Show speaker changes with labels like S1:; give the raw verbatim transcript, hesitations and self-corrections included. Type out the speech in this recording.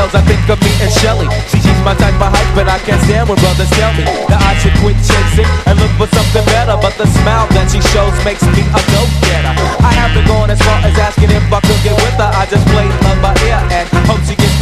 S1: girls, I think of me and Shelly. She, she's my type of hype, but I can't stand when brothers tell me that I should quit chasing and look for something better. But the smile that she shows makes me a go-getter.